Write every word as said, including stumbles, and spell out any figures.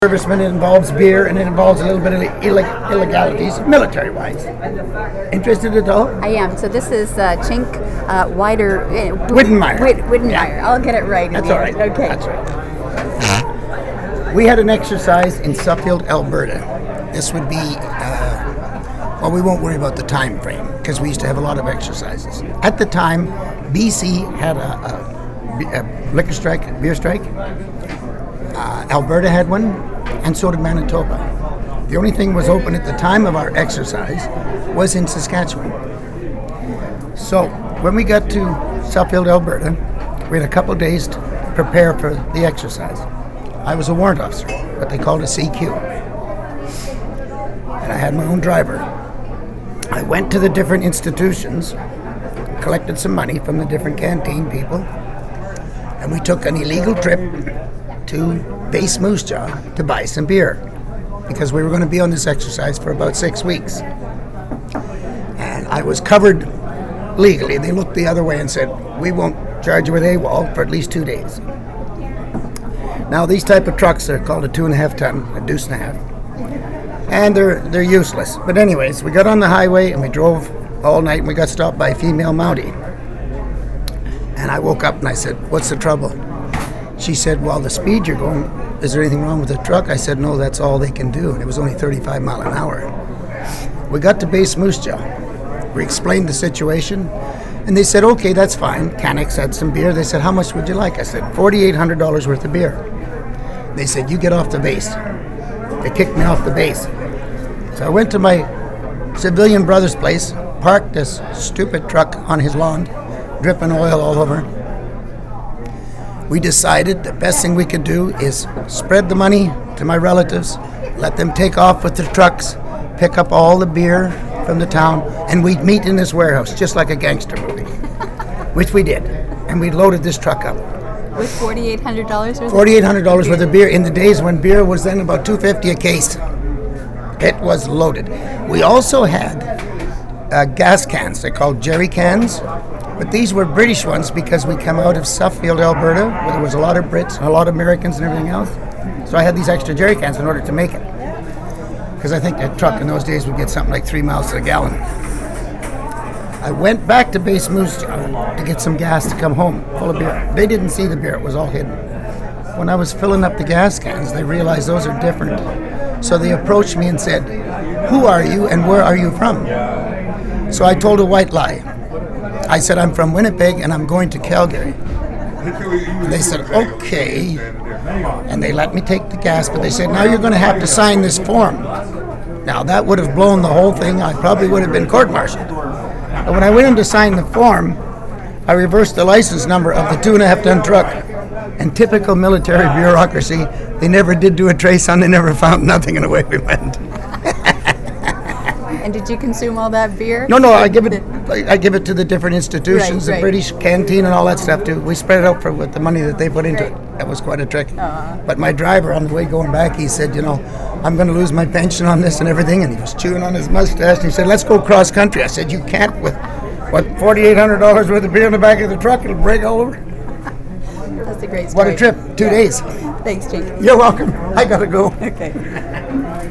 Servicemen, it involves beer, and it involves a little bit of illeg- illegalities, military-wise. Interested at all? I am. So this is uh, Chink uh, Wider... Uh, Widdenmeyer. Wid- Widdenmeyer. Yeah. I'll get it right. That's again. all right. Okay. That's right. We had an exercise in Suffield, Alberta. This would be, uh, well, we won't worry about the time frame, because we used to have a lot of exercises. At the time, B C had a, a, a liquor strike, a beer strike. Uh, Alberta had one, and so did Manitoba. The only thing was open at the time of our exercise was in Saskatchewan. So when we got to Suffield, Alberta, we had a couple days to prepare for the exercise. I was a warrant officer, what they called a C Q. And I had my own driver. I went to the different institutions, collected some money from the different canteen people, and we took an illegal trip to Base Moose Jaw to buy some beer, because we were going to be on this exercise for about six weeks. And I was covered legally. They looked the other way and said, we won't charge you with AWOL for at least two days. Now these type of trucks are called a two and a half ton, a deuce and a half. And they're they're useless. But anyways, we got on the highway and we drove all night and we got stopped by a female Mountie. And I woke up and I said, what's the trouble? She said, well, the speed you're going, is there anything wrong with the truck? I said, no, that's all they can do. And it was only thirty-five mile an hour. We got to Base Moose Jaw. We explained the situation. And they said, okay, that's fine. Canucks had some beer. They said, how much would you like? I said, four thousand eight hundred dollars worth of beer. They said, you get off the base. They kicked me off the base. So I went to my civilian brother's place, parked this stupid truck on his lawn, dripping oil all over. We decided the best thing we could do is spread the money to my relatives, let them take off with the trucks, pick up all the beer from the town, and we'd meet in this warehouse, just like a gangster movie, which we did. And we loaded this truck up. With four thousand eight hundred dollars worth four thousand eight hundred dollars worth of beer in the days when beer was then about two dollars and fifty cents a case. It was loaded. We also had uh, gas cans. They're called jerry cans. But these were British ones because we come out of Suffield, Alberta, where there was a lot of Brits and a lot of Americans and everything else. So I had these extra jerry cans in order to make it. Because I think that truck in those days would get something like three miles to the gallon. I went back to Base Moose Jaw to get some gas to come home full of beer. They didn't see the beer, it was all hidden. When I was filling up the gas cans, they realized those are different. So they approached me and said, who are you and where are you from? So I told a white lie. I said, I'm from Winnipeg and I'm going to Calgary. And they said, okay. And they let me take the gas, but they said, now you're going to have to sign this form. Now that would have blown the whole thing. I probably would have been court-martialed. But when I went in to sign the form, I reversed the license number of the two and a half ton truck. And typical military bureaucracy, they never did do a trace on, they never found nothing, and away we went. And did you consume all that beer? No, no, I give it I give it to the different institutions, Right, the right. British canteen and all that stuff too. We spread it out for with the money that they put into Right. it. That was quite a trick. Uh-huh. But my driver on the way going back, he said, you know, I'm going to lose my pension on this and everything. And he was chewing on his mustache. And he said, let's go cross country. I said, you can't with, what, four thousand eight hundred dollars worth of beer in the back of the truck. It'll break all over. That's a great story. What a trip. Two Yeah. days. Thanks, Jake. You're welcome. I got to go. Okay.